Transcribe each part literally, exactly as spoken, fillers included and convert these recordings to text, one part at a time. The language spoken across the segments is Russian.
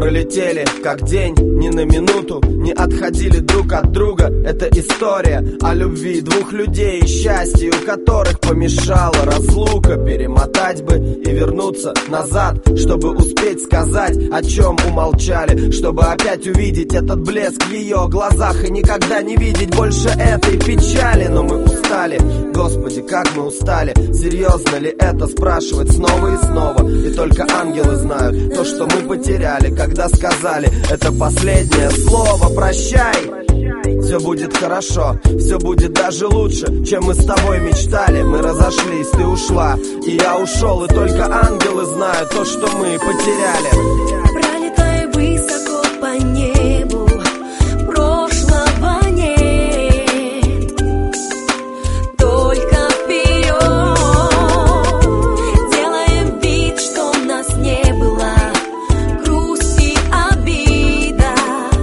пролетели как день, ни на минуту не отходили друг от друга. Это история о любви двух людей, счастью которых помешала разлука. Перемотать бы и вернуться назад, чтобы успеть сказать, о чем умолчали, чтобы опять увидеть этот блеск в ее глазах и никогда не видеть больше этой печали. Но мы устали, Господи, как мы устали. Серьезно ли это спрашивать снова и снова? И только ангелы знают то, что мы потеряли, когда сказали это последнее слово. Прощай, все будет хорошо, все будет даже лучше, чем мы с тобой мечтали. Мы разошлись, ты ушла, и я ушел, и только ангелы знают то, что мы потеряли. Пролетай высоко по небу, прошлого нет, только вперед. Делаем вид, что нас не было, грусть и обида,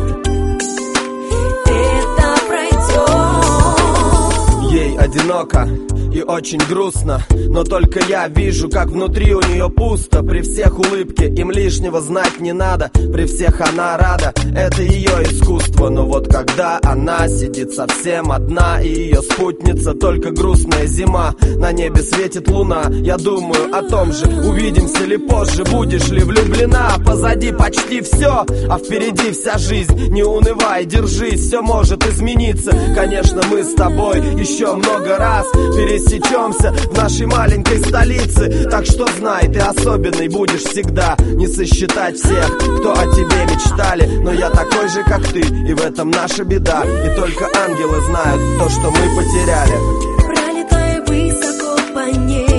это пройдет. Ей одиноко и очень грустно, но только я вижу, как внутри у нее пусто. При всех улыбке, им лишнего знать не надо, при всех она рада, это ее искусство. Но вот когда она сидит совсем одна, и ее спутница только грустная зима, на небе светит луна, я думаю о том же, увидимся ли позже, будешь ли влюблена. Позади почти все, а впереди вся жизнь. Не унывай, держись, все может измениться. Конечно, мы с тобой еще много раз пересечемся в нашей маленькой столице. Так что знай, ты особенный будешь всегда. Не сосчитать всех, кто о тебе мечтали. Но я такой же, как ты, и в этом наша беда. И только ангелы знают то, что мы потеряли. Пролетай высоко по небу,